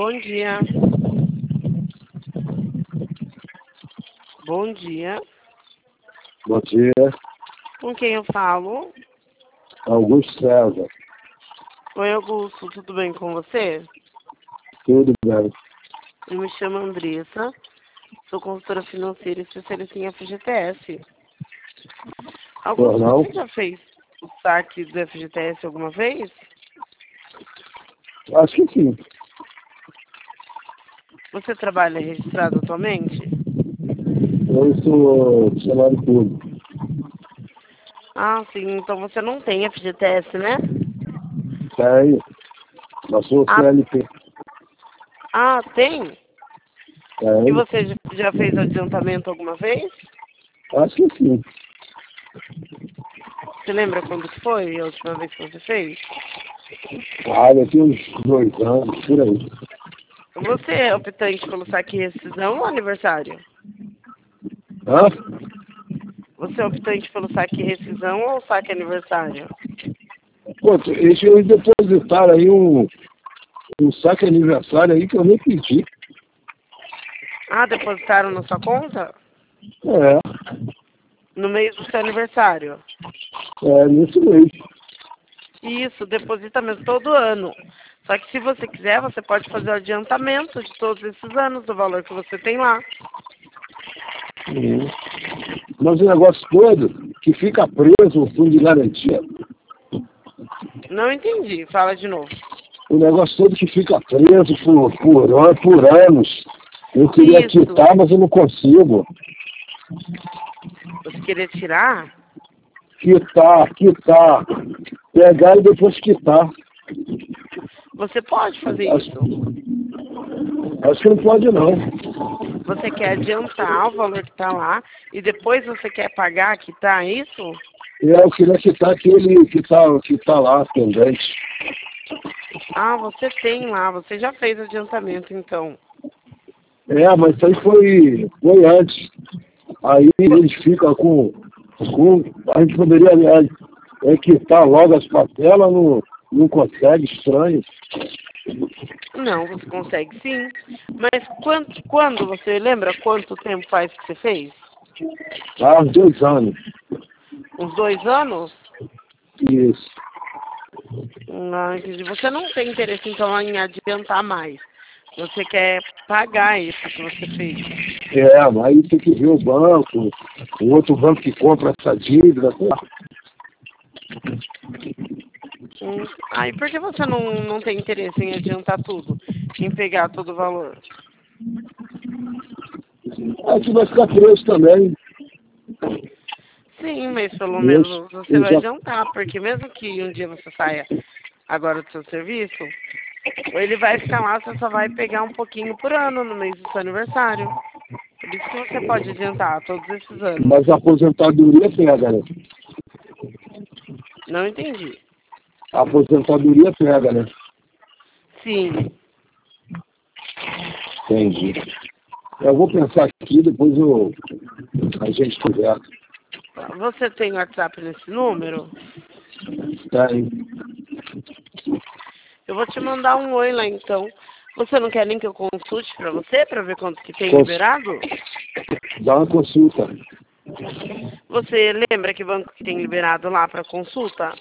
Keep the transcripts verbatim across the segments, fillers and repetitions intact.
Bom dia. Bom dia. Bom dia, Com quem eu falo? Augusto César. Oi, Augusto. Tudo bem com você? Tudo bem? Eu me chamo Andressa. Sou consultora financeira e especialista em F G T S. Augusto, Não? você já fez o saque do F G T S alguma vez? Acho que sim. Você trabalha registrado atualmente? Eu sou funcionário público. Ah, sim. Então você não tem F G T S, né? Tenho, mas sou Ah, C L T. ah tem? E Tenho. você já já fez adiantamento alguma vez? Acho que sim. Você lembra quando que foi a última vez que você fez? Ah, daqui uns dois anos, por aí. Você é optante pelo saque e rescisão ou aniversário? Hã? Você é optante pelo saque e rescisão ou saque aniversário? Pô, eles eles depositaram aí um, um saque aniversário aí que eu nem pedi. Ah, depositaram na sua conta? É, No mês do seu aniversário? é nesse mês. Isso, deposita mesmo todo ano. Só que se você quiser, você pode fazer o adiantamento de todos esses anos do valor que você tem lá. Uhum. Mas o negócio todo que fica preso o fundo de garantia. Não entendi, fala de novo. O negócio todo que fica preso por, por, an- por anos. Eu queria Isso, quitar, mas eu não consigo. você queria tirar? Quitar, quitar. Pegar e depois quitar. Você pode fazer Acho, isso. acho que não pode não. Você quer adiantar o valor que está lá e depois você quer pagar, quitar isso? E eu queria quitar aquele que tá, que tá lá, pendente. Ah, você tem lá, você já fez adiantamento então. É, mas isso aí foi, foi antes. Aí eles ficam com, com. A gente poderia é, é, quitar logo as parcelas, não, não consegue, estranho. Não, você consegue sim. Mas quando, quando você lembra quanto tempo faz que você fez? Há uns dois anos. Uns dois anos? Isso. Não, entendi. Você não tem interesse então em adiantar mais. Você quer pagar isso que você fez. É, aí tem que ver o banco, o outro banco que compra essa dívida. Sei lá. Hum. Ah, e por que você não, não tem interesse em adiantar tudo? Em pegar todo o valor? Aí que vai ficar preso também. Sim, mas pelo Eu, menos você eu vai já, adiantar, porque mesmo que um dia você saia agora do seu serviço, ele vai ficar lá, você só vai pegar um pouquinho por ano no mês do seu aniversário. Por isso que você pode adiantar todos esses anos. mas a aposentadoria pega, né? Não entendi. A aposentadoria pega, né? Sim. Entendi. Eu vou pensar aqui, depois eu, a gente conversa. Você tem WhatsApp nesse número? Tem. Eu vou te mandar um oi lá então. Você não quer nem que eu consulte pra você, pra ver quanto que tem Cons- liberado? Dá uma consulta. Você lembra que banco que tem liberado lá pra consulta?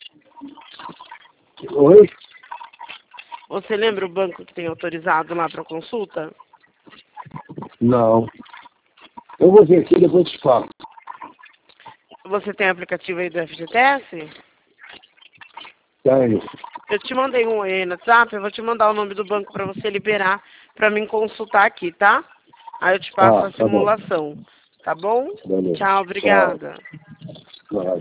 Oi? Você lembra o banco que tem autorizado lá pra consulta? Não. Eu vou ver aqui, depois te falo. Você tem aplicativo aí do F G T S? Tenho. Eu te mandei um oi aí no WhatsApp, eu vou te mandar o nome do banco pra você liberar pra mim consultar aqui, tá? Aí eu te passo Ah, a tá bom. simulação, tá bom? Beleza. Tchau, Tchau. obrigada. Tchau.